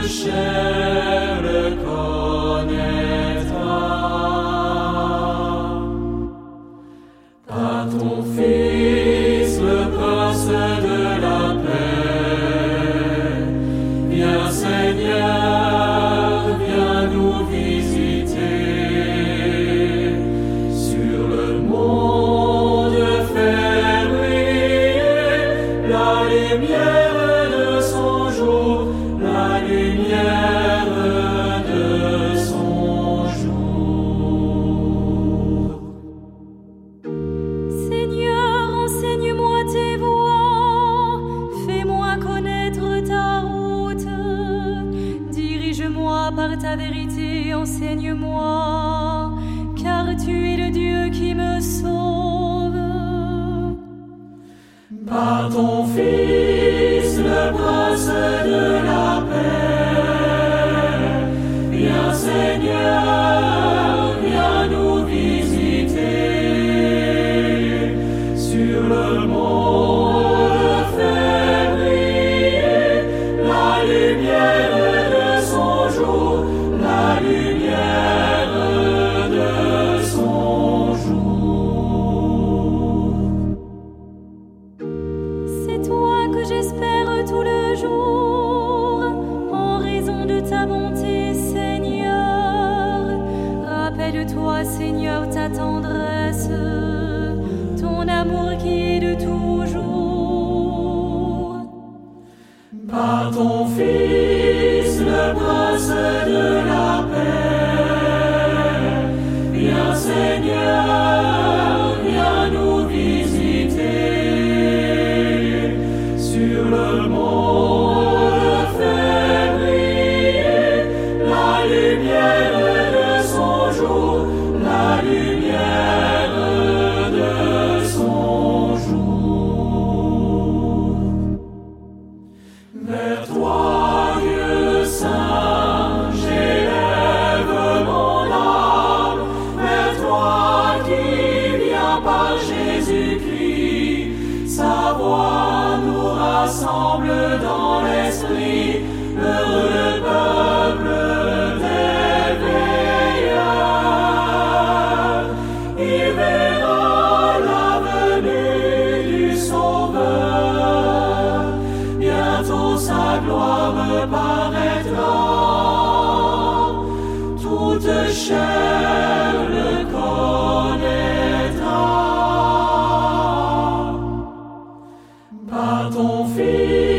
chair le connaîtra. Par ton Fils, le Prince de la paix, viens Seigneur, viens nous visiter. Sur le monde faire briller la lumière de son jour, la lumière de son jour. Seigneur, enseigne-moi tes voies, fais-moi connaître ta route. Dirige-moi par ta vérité, enseigne-moi, car tu es le Dieu qui me sauve. Par ton Fils, le Prince de la paix, viens Seigneur, viens nous visiter. Sur le monde faire briller la lumière de son jour, la lumière de son jour. C'est toi que j'espère tout le jour, en raison de ta bonté, Seigneur. Rappelle-toi, Seigneur, ta tendresse, ton amour qui est de toujours. Par ton Fils, le Prince de la paix, viens Seigneur, viens nous visiter. Sur le monde faire briller la lumière de son jour, la lumière de son jour. Vers toi, Dieu saint, j'élève mon âme. Vers toi qui viens par Jésus-Christ, sa voix nous rassemble dans l'esprit. Heureux le peuple des veilleurs, il verra la venue du Sauveur. Bientôt sa gloire me paraîtra, toute chair le connaîtra. Par ton Fils,